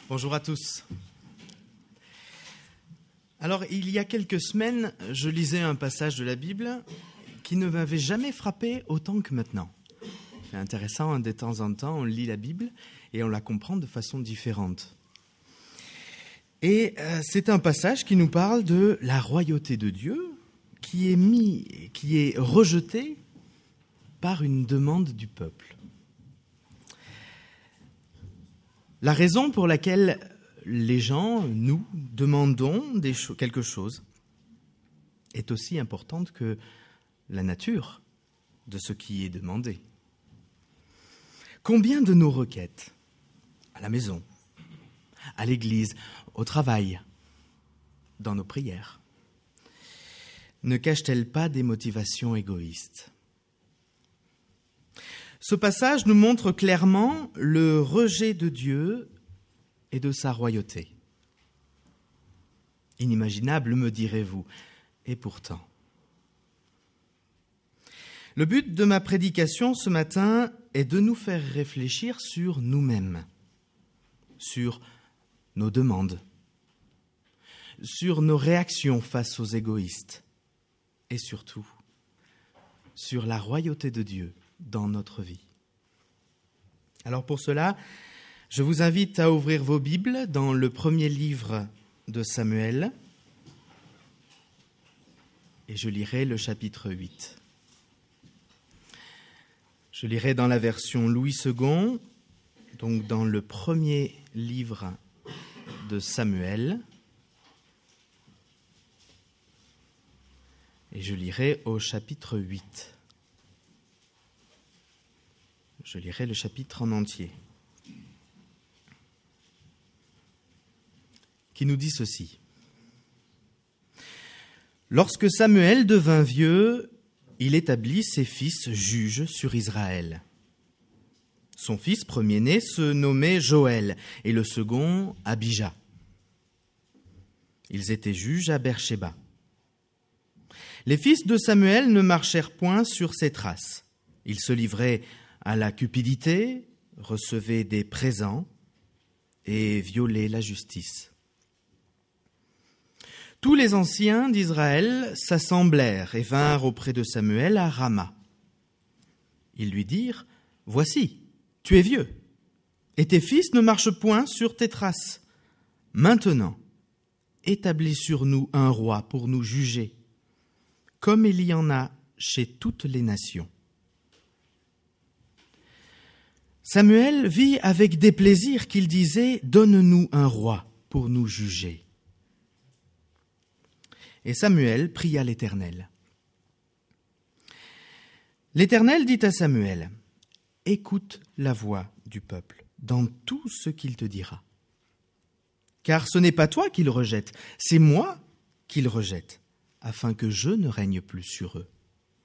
Bonjour à tous. Alors, il y a quelques semaines, je lisais un passage de la Bible qui ne m'avait jamais frappé autant que maintenant. C'est intéressant, de temps en temps, on lit la Bible et on la comprend de façon différente. Et c'est un passage qui nous parle de la royauté de Dieu qui est rejetée par une demande du peuple. La raison pour laquelle les gens, nous, demandons quelque chose est aussi importante que la nature de ce qui est demandé. Combien de nos requêtes, à la maison, à l'église, au travail, dans nos prières, ne cachent-elles pas des motivations égoïstes ? Ce passage nous montre clairement le rejet de Dieu et de sa royauté. Inimaginable, me direz-vous, et pourtant. Le but de ma prédication ce matin est de nous faire réfléchir sur nous-mêmes, sur nos demandes, sur nos réactions face aux égoïstes et surtout sur la royauté de Dieu dans notre vie. Alors pour cela, je vous invite à ouvrir vos Bibles dans le premier livre de Samuel et je lirai le chapitre 8. Je lirai dans la version Louis II, donc dans le premier livre de Samuel, et je lirai au chapitre 8. Je lirai le chapitre en entier, qui nous dit ceci. Lorsque Samuel devint vieux, il établit ses fils juges sur Israël. Son fils premier-né se nommait Joël et le second Abijah. Ils étaient juges à Beersheba. Les fils de Samuel ne marchèrent point sur ses traces. Ils se livraient à la cupidité, recevaient des présents et violaient la justice. Tous les anciens d'Israël s'assemblèrent et vinrent auprès de Samuel à Rama. Ils lui dirent : « Voici, tu es vieux, et tes fils ne marchent point sur tes traces. Maintenant, établis sur nous un roi pour nous juger, comme il y en a chez toutes les nations. » Samuel vit avec déplaisir qu'il disait « Donne-nous un roi pour nous juger. » Et Samuel pria l'Éternel. L'Éternel dit à Samuel : « Écoute la voix du peuple dans tout ce qu'il te dira. Car ce n'est pas toi qu'il rejette, c'est moi qu'il rejette, afin que je ne règne plus sur eux.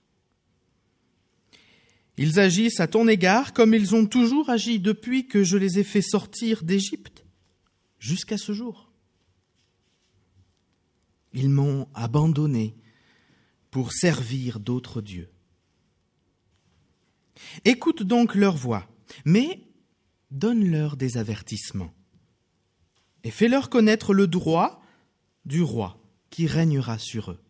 Ils agissent à ton égard comme ils ont toujours agi depuis que je les ai fait sortir d'Égypte jusqu'à ce jour. Ils m'ont abandonné pour servir d'autres dieux. Écoute donc leur voix, mais donne-leur des avertissements et fais-leur connaître le droit du roi qui régnera sur eux. »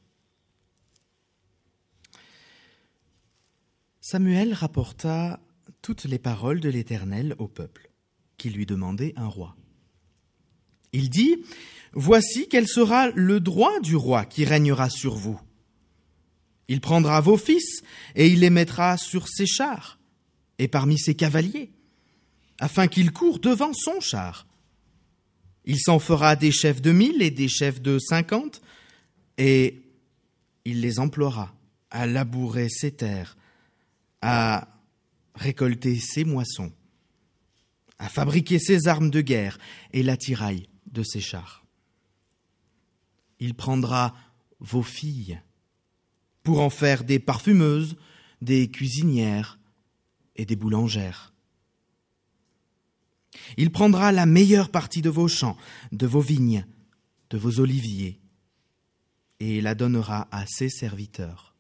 Samuel rapporta toutes les paroles de l'Éternel au peuple, qui lui demandait un roi. Il dit : « Voici quel sera le droit du roi qui régnera sur vous. Il prendra vos fils et il les mettra sur ses chars et parmi ses cavaliers, afin qu'ils courent devant son char. Il s'en fera des chefs de 1000 et des chefs de 50, et il les emploiera à labourer ses terres, à récolter ses moissons, à fabriquer ses armes de guerre et l'attirail de ses chars. Il prendra vos filles pour en faire des parfumeuses, des cuisinières et des boulangères. Il prendra la meilleure partie de vos champs, de vos vignes, de vos oliviers, et la donnera à ses serviteurs.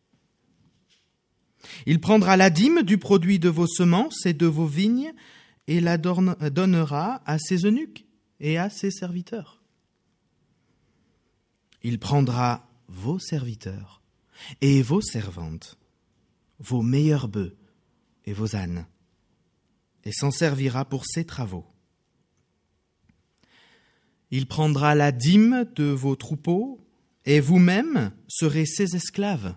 Il prendra la dîme du produit de vos semences et de vos vignes et la donnera à ses eunuques et à ses serviteurs. Il prendra vos serviteurs et vos servantes, vos meilleurs bœufs et vos ânes, et s'en servira pour ses travaux. Il prendra la dîme de vos troupeaux, et vous-même serez ses esclaves.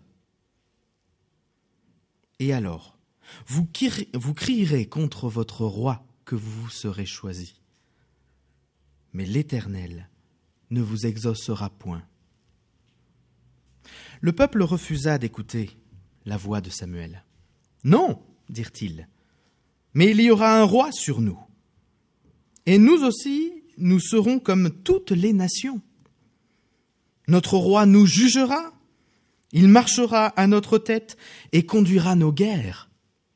Et alors, vous crierez contre votre roi que vous vous serez choisi. Mais l'Éternel ne vous exaucera point. Le peuple refusa d'écouter la voix de Samuel. « Non, dirent-ils, mais il y aura un roi sur nous. Et nous aussi, nous serons comme toutes les nations. Notre roi nous jugera, il marchera à notre tête et conduira nos guerres. »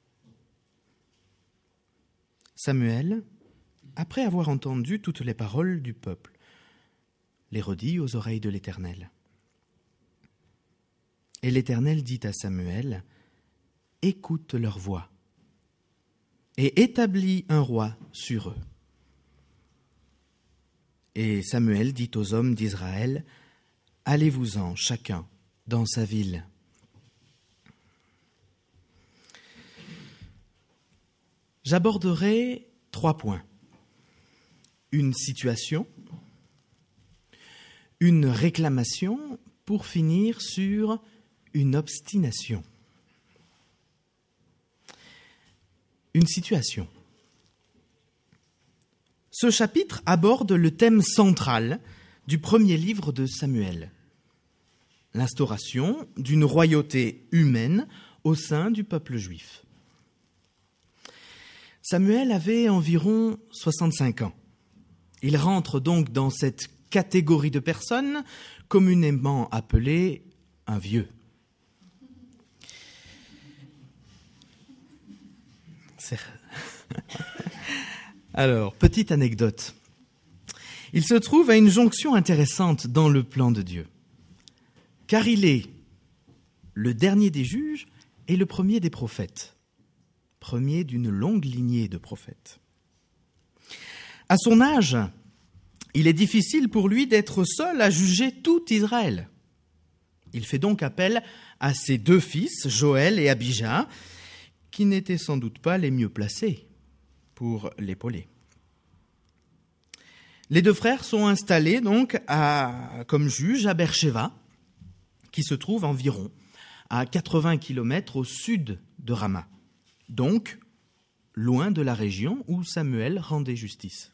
Samuel, après avoir entendu toutes les paroles du peuple, les redit aux oreilles de l'Éternel. Et l'Éternel dit à Samuel, « Écoute leur voix, et établis un roi sur eux. » Et Samuel dit aux hommes d'Israël, « Allez-vous-en chacun dans sa ville. » J'aborderai 3 points. Une situation, une réclamation, pour finir sur une obstination. Une situation. Ce chapitre aborde le thème central du premier livre de Samuel, l'instauration d'une royauté humaine au sein du peuple juif. Samuel avait environ 65 ans. Il rentre donc dans cette catégorie de personnes communément appelée un vieux. Alors, petite anecdote. Il se trouve à une jonction intéressante dans le plan de Dieu, car il est le dernier des juges et le premier des prophètes, premier d'une longue lignée de prophètes. À son âge, il est difficile pour lui d'être seul à juger tout Israël. Il fait donc appel à ses 2 fils, Joël et Abijah, qui n'étaient sans doute pas les mieux placés pour l'épauler. Les 2 frères sont installés donc comme juges à Beersheba, qui se trouve environ à 80 km au sud de Rama, donc loin de la région où Samuel rendait justice.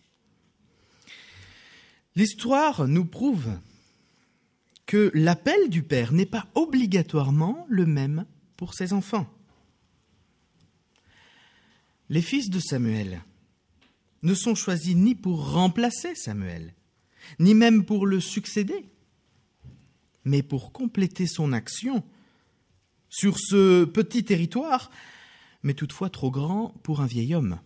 L'histoire nous prouve que l'appel du père n'est pas obligatoirement le même pour ses enfants. Les fils de Samuel ne sont choisis ni pour remplacer Samuel, ni même pour le succéder, mais pour compléter son action sur ce petit territoire, mais toutefois trop grand pour un vieil homme.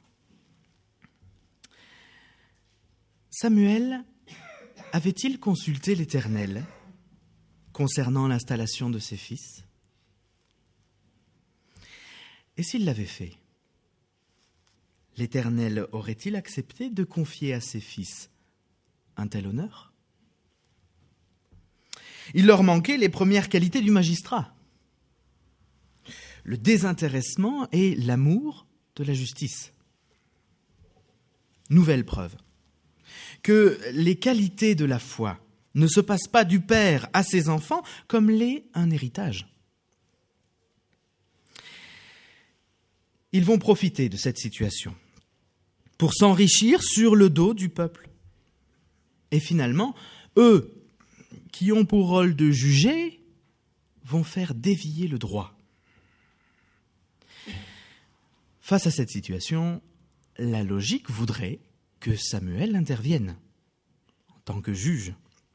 Samuel avait-il consulté l'Éternel concernant l'installation de ses fils ? Et s'il l'avait fait, l'Éternel aurait-il accepté de confier à ses fils un tel honneur ? Il leur manquait les premières qualités du magistrat, le désintéressement et l'amour de la justice. Nouvelle preuve que les qualités de la foi ne se passent pas du père à ses enfants comme l'est un héritage. Ils vont profiter de cette situation pour s'enrichir sur le dos du peuple. Et finalement, eux, qui ont pour rôle de juger, vont faire dévier le droit. Face à cette situation, la logique voudrait que Samuel intervienne en tant que juge.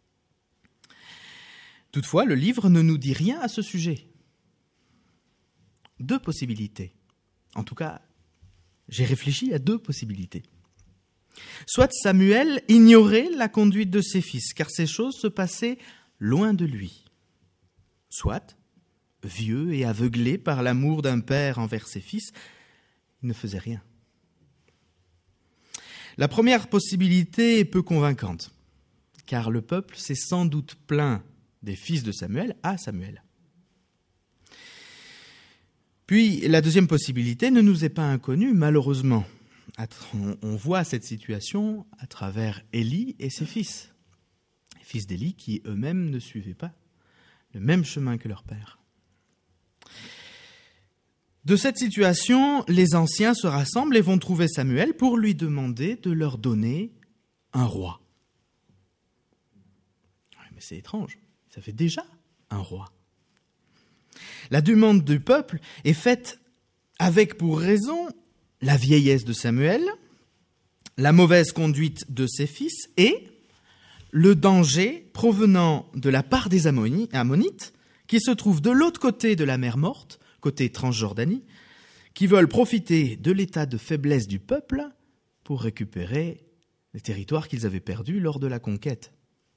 Toutefois, le livre ne nous dit rien à ce sujet. 2 possibilités. En tout cas, j'ai réfléchi à 2 possibilités. Soit Samuel ignorait la conduite de ses fils, car ces choses se passaient loin de lui. Soit, vieux et aveuglé par l'amour d'un père envers ses fils, il ne faisait rien. La première possibilité est peu convaincante, car le peuple s'est sans doute plaint des fils de Samuel à Samuel. Puis, la deuxième possibilité ne nous est pas inconnue, malheureusement. On voit cette situation à travers Élie et ses fils. Les fils d'Élie qui eux-mêmes ne suivaient pas le même chemin que leur père. De cette situation, les anciens se rassemblent et vont trouver Samuel pour lui demander de leur donner un roi. Mais c'est étrange, ça fait déjà un roi. La demande du peuple est faite avec pour raison la vieillesse de Samuel, la mauvaise conduite de ses fils et le danger provenant de la part des Ammonites qui se trouvent de l'autre côté de la mer Morte, côté Transjordanie, qui veulent profiter de l'état de faiblesse du peuple pour récupérer les territoires qu'ils avaient perdus lors de la conquête.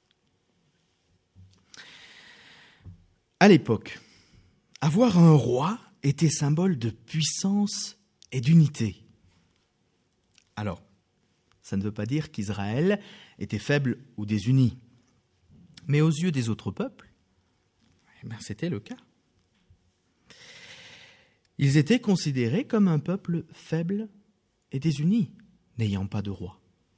À l'époque, avoir un roi était symbole de puissance et d'unité. Alors, ça ne veut pas dire qu'Israël était faible ou désuni. Mais aux yeux des autres peuples, c'était le cas. Ils étaient considérés comme un peuple faible et désuni, n'ayant pas de roi.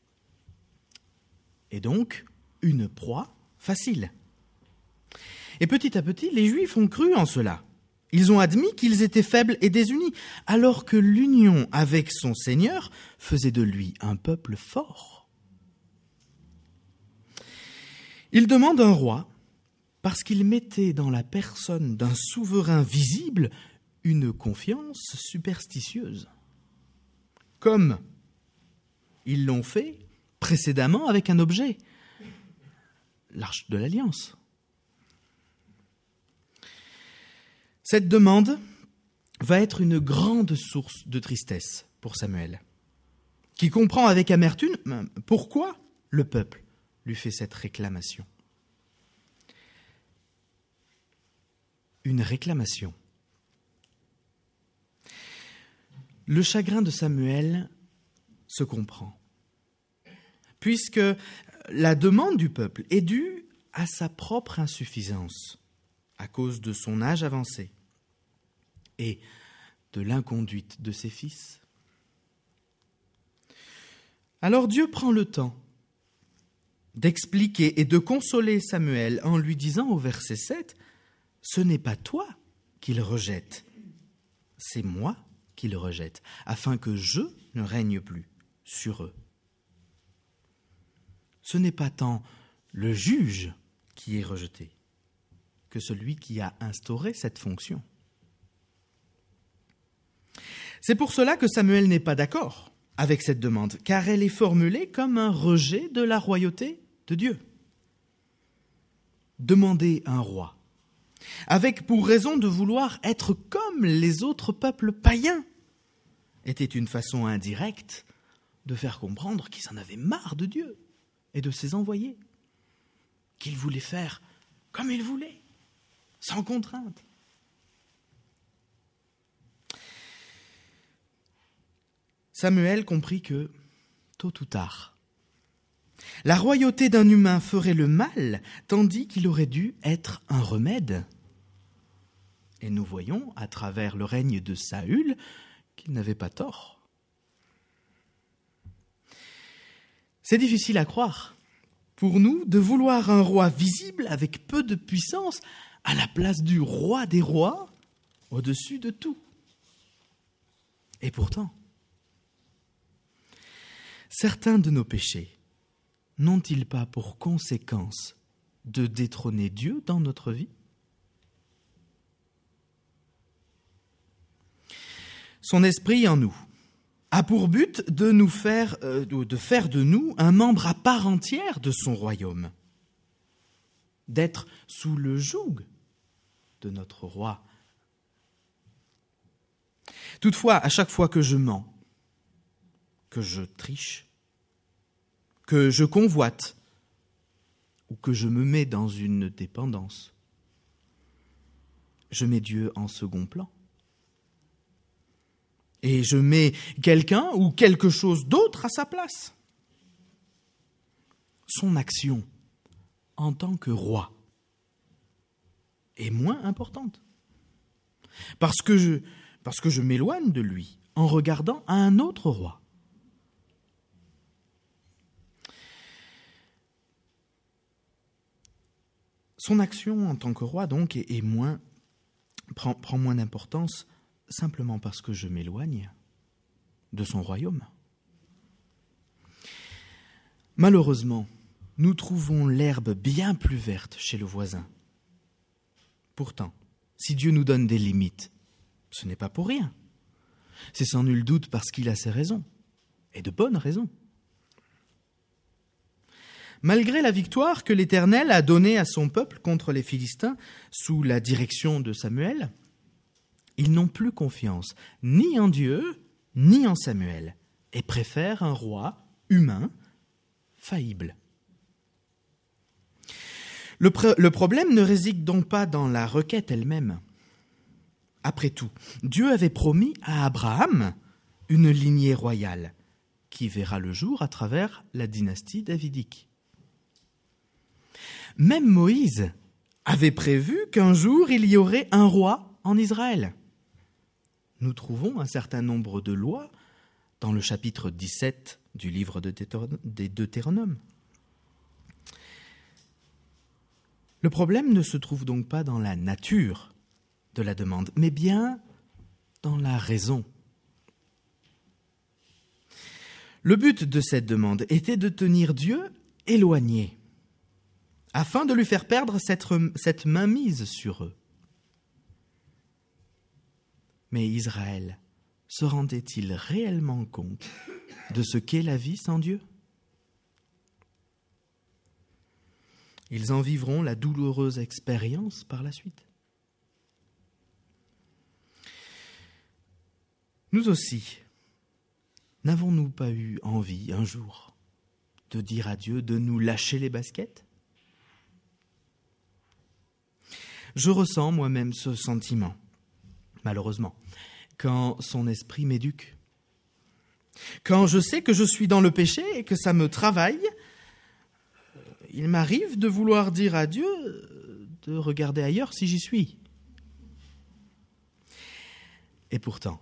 Et donc, une proie facile. Et petit à petit, les Juifs ont cru en cela. Ils ont admis qu'ils étaient faibles et désunis, alors que l'union avec son Seigneur faisait de lui un peuple fort. Ils demandent un roi parce qu'ils mettaient dans la personne d'un souverain visible une confiance superstitieuse, comme ils l'ont fait précédemment avec un objet, l'Arche de l'Alliance. Cette demande va être une grande source de tristesse pour Samuel, qui comprend avec amertume pourquoi le peuple lui fait cette réclamation. Une réclamation. Le chagrin de Samuel se comprend, puisque la demande du peuple est due à sa propre insuffisance, à cause de son âge avancé et de l'inconduite de ses fils. Alors Dieu prend le temps d'expliquer et de consoler Samuel en lui disant au verset 7, « Ce n'est pas toi qu'il rejette, c'est moi qu'il rejette, afin que je ne règne plus sur eux. » Ce n'est pas tant le juge qui est rejeté que celui qui a instauré cette fonction. C'est pour cela que Samuel n'est pas d'accord avec cette demande, car elle est formulée comme un rejet de la royauté de Dieu. Demander un roi, avec pour raison de vouloir être comme les autres peuples païens, était une façon indirecte de faire comprendre qu'ils en avaient marre de Dieu et de ses envoyés, qu'ils voulaient faire comme ils voulaient, sans contrainte. Samuel comprit que, tôt ou tard, la royauté d'un humain ferait le mal, tandis qu'il aurait dû être un remède. Et nous voyons, à travers le règne de Saül, qu'il n'avait pas tort. C'est difficile à croire, pour nous, de vouloir un roi visible avec peu de puissance à la place du roi des rois, au-dessus de tout. Et pourtant, certains de nos péchés n'ont-ils pas pour conséquence de détrôner Dieu dans notre vie ? Son esprit en nous a pour but de faire de nous un membre à part entière de son royaume, d'être sous le joug de notre roi. Toutefois, à chaque fois que je mens, que je triche, que je convoite ou que je me mets dans une dépendance, je mets Dieu en second plan. Et je mets quelqu'un ou quelque chose d'autre à sa place. son action en tant que roi est moins importante. Parce que je m'éloigne de lui en regardant à un autre roi. Son action en tant que roi, donc, prend moins d'importance simplement parce que je m'éloigne de son royaume. Malheureusement, nous trouvons l'herbe bien plus verte chez le voisin. Pourtant, si Dieu nous donne des limites, ce n'est pas pour rien. C'est sans nul doute parce qu'il a ses raisons, et de bonnes raisons. Malgré la victoire que l'Éternel a donnée à son peuple contre les Philistins sous la direction de Samuel, ils n'ont plus confiance ni en Dieu, ni en Samuel, et préfèrent un roi humain, faillible. Le problème ne réside donc pas dans la requête elle-même. Après tout, Dieu avait promis à Abraham une lignée royale qui verra le jour à travers la dynastie davidique. Même Moïse avait prévu qu'un jour il y aurait un roi en Israël. Nous trouvons un certain nombre de lois dans le chapitre 17 du livre des Deutéronomes. Le problème ne se trouve donc pas dans la nature de la demande, mais bien dans la raison. Le but de cette demande était de tenir Dieu éloigné, afin de lui faire perdre cette mainmise sur eux. Mais Israël se rendait-il réellement compte de ce qu'est la vie sans Dieu ? Ils en vivront la douloureuse expérience par la suite. Nous aussi, n'avons-nous pas eu envie un jour de dire à Dieu de nous lâcher les baskets ? Je ressens moi-même ce sentiment, malheureusement, quand son esprit m'éduque. Quand je sais que je suis dans le péché et que ça me travaille, il m'arrive de vouloir dire à Dieu de regarder ailleurs si j'y suis. Et pourtant,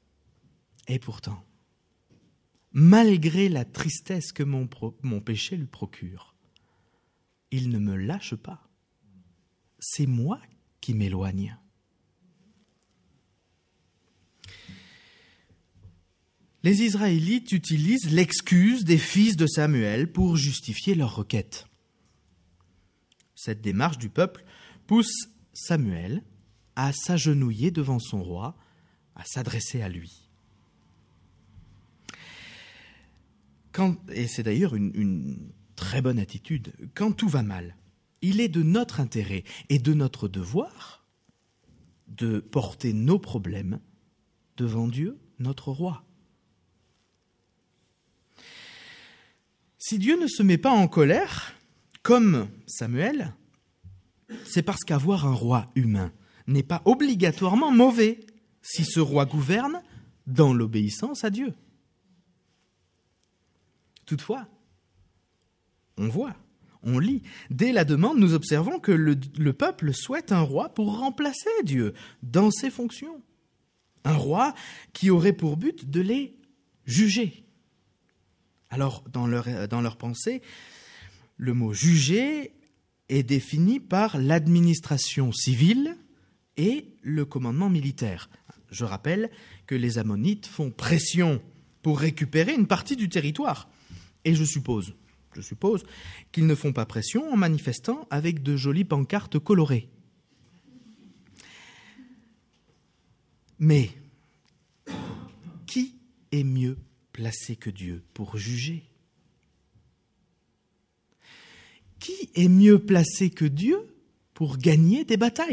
malgré la tristesse que mon péché lui procure, il ne me lâche pas. C'est moi qui m'éloigne. Les Israélites utilisent l'excuse des fils de Samuel pour justifier leur requête. Cette démarche du peuple pousse Samuel à s'agenouiller devant son roi, à s'adresser à lui. Et c'est d'ailleurs une très bonne attitude. Quand tout va mal, il est de notre intérêt et de notre devoir de porter nos problèmes devant Dieu, notre roi. Si Dieu ne se met pas en colère, comme Samuel, c'est parce qu'avoir un roi humain n'est pas obligatoirement mauvais si ce roi gouverne dans l'obéissance à Dieu. Toutefois, on lit, dès la demande, nous observons que le peuple souhaite un roi pour remplacer Dieu dans ses fonctions. Un roi qui aurait pour but de les juger. Alors, dans leur pensée, le mot « juger » est défini par l'administration civile et le commandement militaire. Je rappelle que les Ammonites font pression pour récupérer une partie du territoire. Et je suppose qu'ils ne font pas pression en manifestant avec de jolies pancartes colorées. Mais qui est mieux placé que Dieu pour juger ? Qui est mieux placé que Dieu pour gagner des batailles ?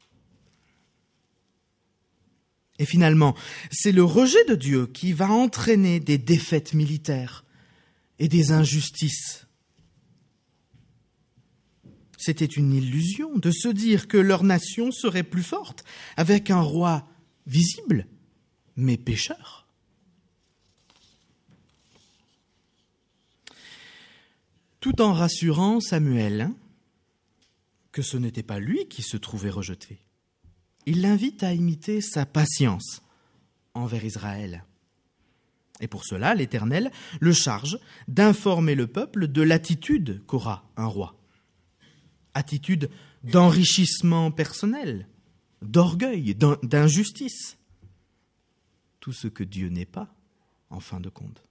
Et finalement, c'est le rejet de Dieu qui va entraîner des défaites militaires et des injustices. C'était une illusion de se dire que leur nation serait plus forte avec un roi visible, mais pécheur. tout en rassurant Samuel que ce n'était pas lui qui se trouvait rejeté. Il l'invite à imiter sa patience envers Israël. Et pour cela, l'Éternel le charge d'informer le peuple de l'attitude qu'aura un roi. Attitude d'enrichissement personnel, d'orgueil, d'injustice. Tout ce que Dieu n'est pas, en fin de compte.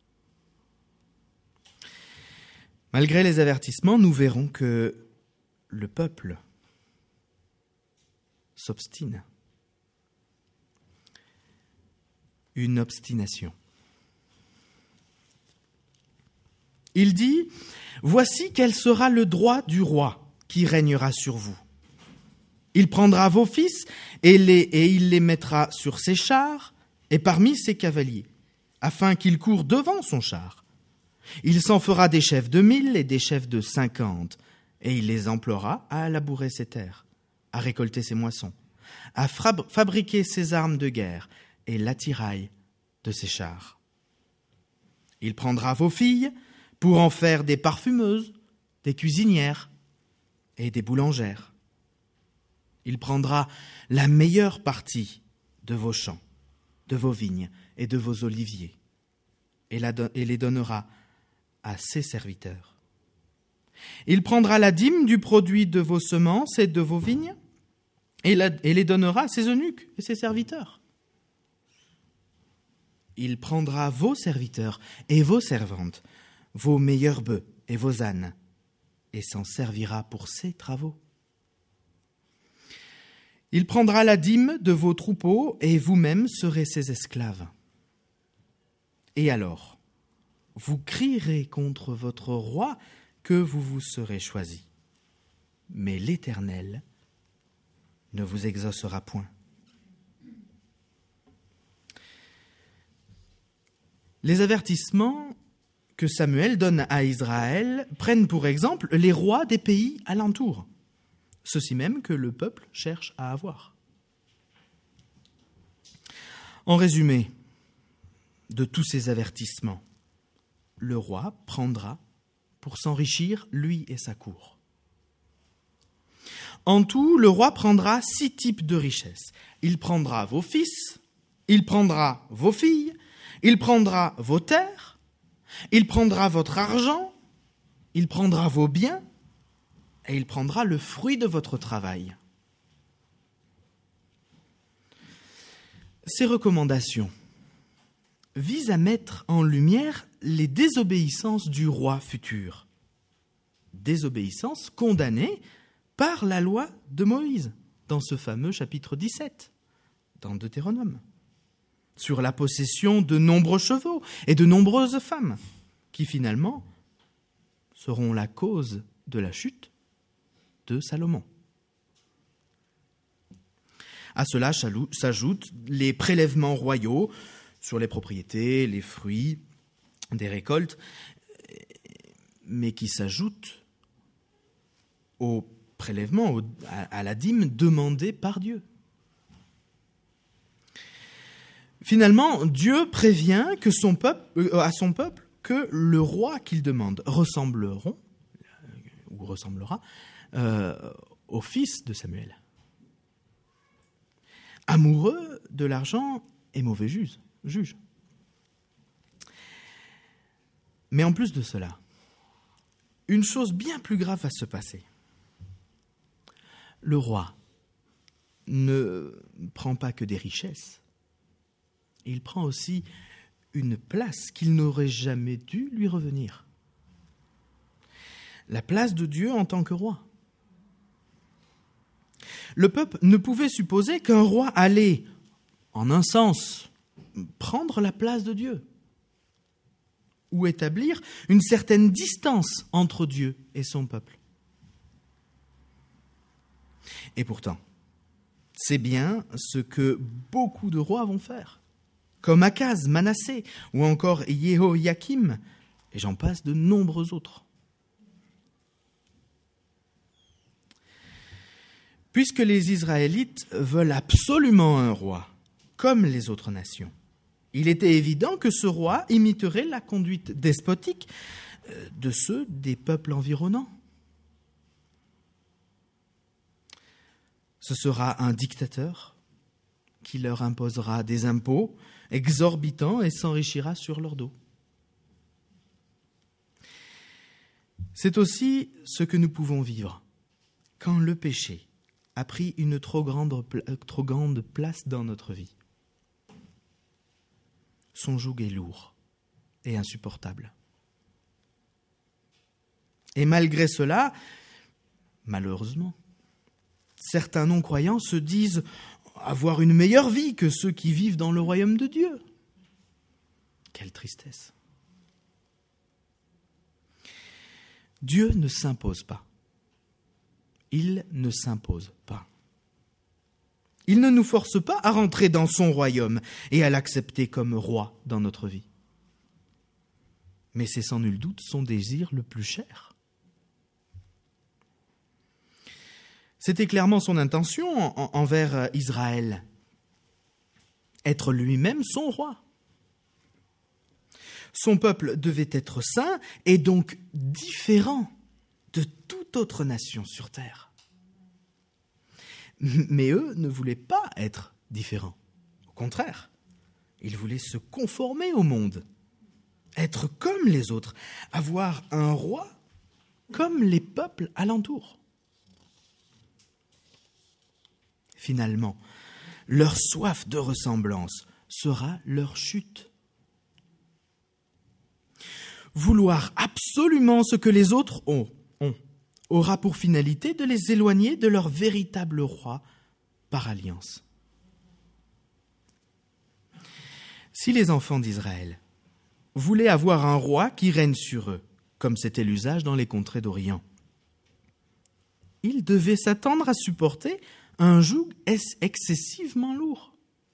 Malgré les avertissements, nous verrons que le peuple s'obstine. Une obstination. Il dit, « Voici quel sera le droit du roi qui régnera sur vous. Il prendra vos fils et il les mettra sur ses chars et parmi ses cavaliers, afin qu'ils courent devant son char. Il s'en fera des chefs de 1000 et des chefs de 50, et il les emploiera à labourer ses terres, à récolter ses moissons, à fabriquer ses armes de guerre et l'attirail de ses chars. Il prendra vos filles pour en faire des parfumeuses, des cuisinières et des boulangères. Il prendra la meilleure partie de vos champs, de vos vignes et de vos oliviers, et les donnera à ses serviteurs. Il prendra la dîme du produit de vos semences et de vos vignes, et les donnera à ses eunuques et ses serviteurs. Il prendra vos serviteurs et vos servantes, vos meilleurs bœufs et vos ânes, et s'en servira pour ses travaux. Il prendra la dîme de vos troupeaux, et vous-même serez ses esclaves. Et alors, vous crierez contre votre roi que vous vous serez choisi. Mais l'Éternel ne vous exaucera point. Les avertissements que Samuel donne à Israël prennent pour exemple les rois des pays alentours, ceux-ci même que le peuple cherche à avoir. En résumé de tous ces avertissements, le roi prendra pour s'enrichir, lui et sa cour. En tout, le roi prendra 6 types de richesses. Il prendra vos fils, il prendra vos filles, il prendra vos terres, il prendra votre argent, il prendra vos biens, et il prendra le fruit de votre travail. Ces recommandations visent à mettre en lumière les désobéissances du roi futur. Désobéissances condamnées par la loi de Moïse, dans ce fameux chapitre 17, dans Deutéronome, sur la possession de nombreux chevaux et de nombreuses femmes, qui finalement seront la cause de la chute de Salomon. À cela s'ajoutent les prélèvements royaux sur les propriétés, les fruits, des récoltes, mais qui s'ajoutent aux prélèvements, à la dîme demandée par Dieu. Finalement, Dieu prévient à son peuple que le roi qu'il demande ressemblera au fils de Samuel. Amoureux de l'argent et mauvais juge. Mais en plus de cela, une chose bien plus grave va se passer. Le roi ne prend pas que des richesses, il prend aussi une place qu'il n'aurait jamais dû lui revenir. La place de Dieu en tant que roi. Le peuple ne pouvait supposer qu'un roi allait, en un sens, prendre la place de Dieu ou établir une certaine distance entre Dieu et son peuple. Et pourtant, c'est bien ce que beaucoup de rois vont faire, comme Akaz, Manassé ou encore Jéhoïakim, et j'en passe de nombreux autres. Puisque les Israélites veulent absolument un roi, comme les autres nations, il était évident que ce roi imiterait la conduite despotique de ceux des peuples environnants. Ce sera un dictateur qui leur imposera des impôts exorbitants et s'enrichira sur leur dos. C'est aussi ce que nous pouvons vivre quand le péché a pris une trop grande place dans notre vie. Son joug est lourd et insupportable. Et malgré cela, malheureusement, certains non-croyants se disent avoir une meilleure vie que ceux qui vivent dans le royaume de Dieu. Quelle tristesse! Dieu ne s'impose pas. Il ne s'impose pas. Il ne nous force pas à rentrer dans son royaume et à l'accepter comme roi dans notre vie. Mais c'est sans nul doute son désir le plus cher. C'était clairement son intention envers Israël, être lui-même son roi. Son peuple devait être saint et donc différent de toute autre nation sur terre. Mais eux ne voulaient pas être différents. Au contraire, ils voulaient se conformer au monde, être comme les autres, avoir un roi comme les peuples alentours. Finalement, leur soif de ressemblance sera leur chute. Vouloir absolument ce que les autres ont aura pour finalité de les éloigner de leur véritable roi par alliance. Si les enfants d'Israël voulaient avoir un roi qui règne sur eux, comme c'était l'usage dans les contrées d'Orient, ils devaient s'attendre à supporter un joug excessivement lourd.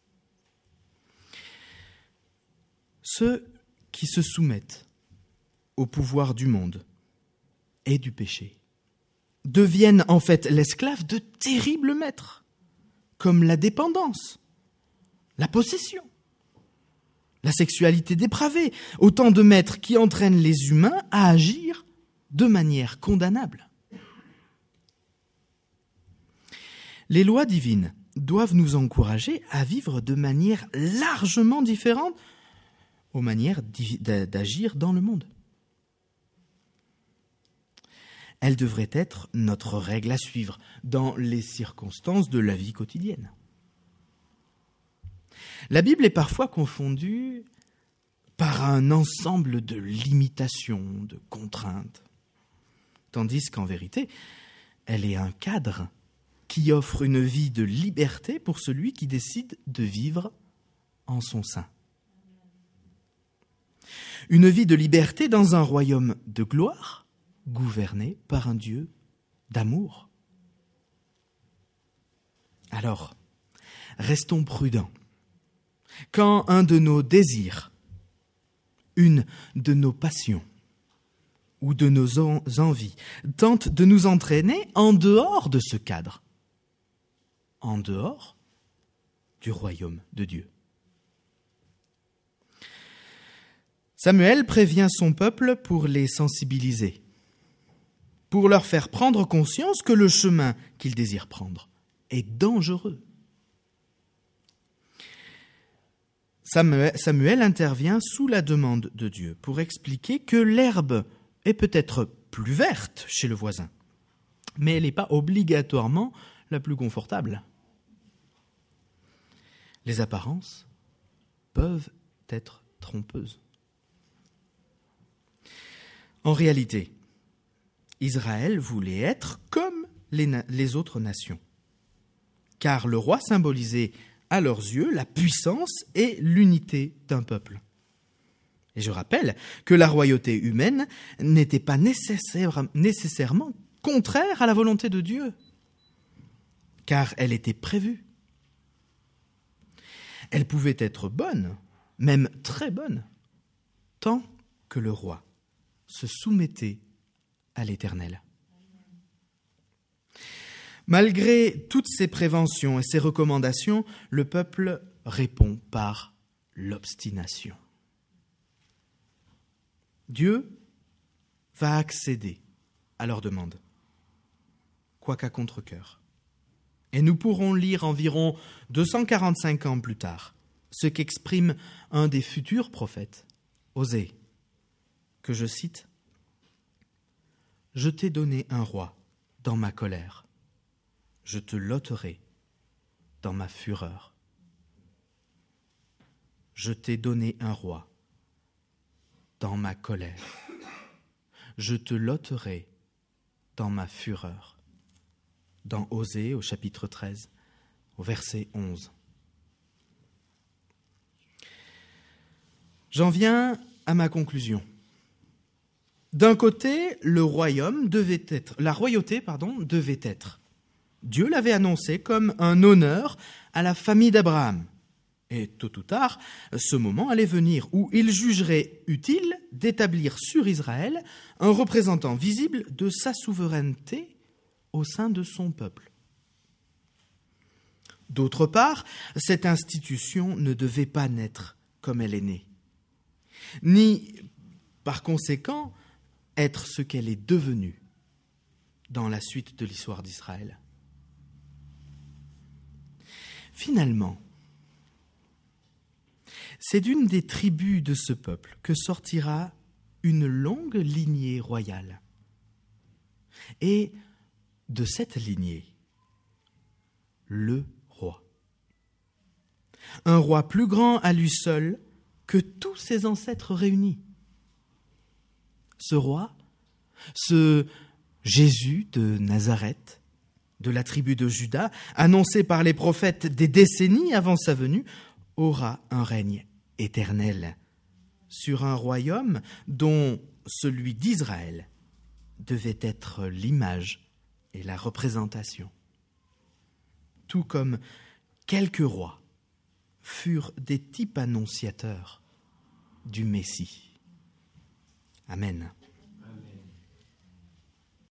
Ceux qui se soumettent au pouvoir du monde et du péché deviennent en fait l'esclave de terribles maîtres, comme la dépendance, la possession, la sexualité dépravée, autant de maîtres qui entraînent les humains à agir de manière condamnable. Les lois divines doivent nous encourager à vivre de manière largement différente aux manières d'agir dans le monde. Elles devraient être notre règle à suivre dans les circonstances de la vie quotidienne. La Bible est parfois confondue par un ensemble de limitations, de contraintes, tandis qu'en vérité, elle est un cadre qui offre une vie de liberté pour celui qui décide de vivre en son sein. Une vie de liberté dans un royaume de gloire, gouverné par un Dieu d'amour. Alors, restons prudents. Quand un de nos désirs, une de nos passions ou de nos envies tente de nous entraîner en dehors de ce cadre, en dehors du royaume de Dieu. Samuel prévient son peuple pour les sensibiliser, pour leur faire prendre conscience que le chemin qu'ils désirent prendre est dangereux. Samuel intervient sous la demande de Dieu pour expliquer que l'herbe est peut-être plus verte chez le voisin, mais elle n'est pas obligatoirement la plus confortable. Les apparences peuvent être trompeuses. En réalité, Israël voulait être comme les autres nations, car le roi symbolisait à leurs yeux la puissance et l'unité d'un peuple. Et je rappelle que la royauté humaine n'était pas nécessairement contraire à la volonté de Dieu, car elle était prévue. Elle pouvait être bonne, même très bonne, tant que le roi se soumettait à l'Éternel. Malgré toutes ces préventions et ces recommandations, le peuple répond par l'obstination. Dieu va accéder à leur demande, quoiqu'à contre-cœur. Et nous pourrons lire environ 245 ans plus tard ce qu'exprime un des futurs prophètes, Osée, que je cite, « Je t'ai donné un roi dans ma colère, je te l'ôterai dans ma fureur. Je t'ai donné un roi dans ma colère, je te l'ôterai dans ma fureur. » Dans Osée, au chapitre 13, au verset 11. J'en viens à ma conclusion. D'un côté, la royauté devait être. Dieu l'avait annoncé comme un honneur à la famille d'Abraham. Et tôt ou tard, ce moment allait venir où il jugerait utile d'établir sur Israël un représentant visible de sa souveraineté au sein de son peuple. D'autre part, cette institution ne devait pas naître comme elle est née, ni, par conséquent, être ce qu'elle est devenue dans la suite de l'histoire d'Israël. Finalement, c'est d'une des tribus de ce peuple que sortira une longue lignée royale. Et de cette lignée, le roi. Un roi plus grand à lui seul que tous ses ancêtres réunis. Ce roi, ce Jésus de Nazareth, de la tribu de Juda, annoncé par les prophètes des décennies avant sa venue, aura un règne éternel sur un royaume dont celui d'Israël devait être l'image et la représentation. Tout comme quelques rois furent des types annonciateurs du Messie. Amen.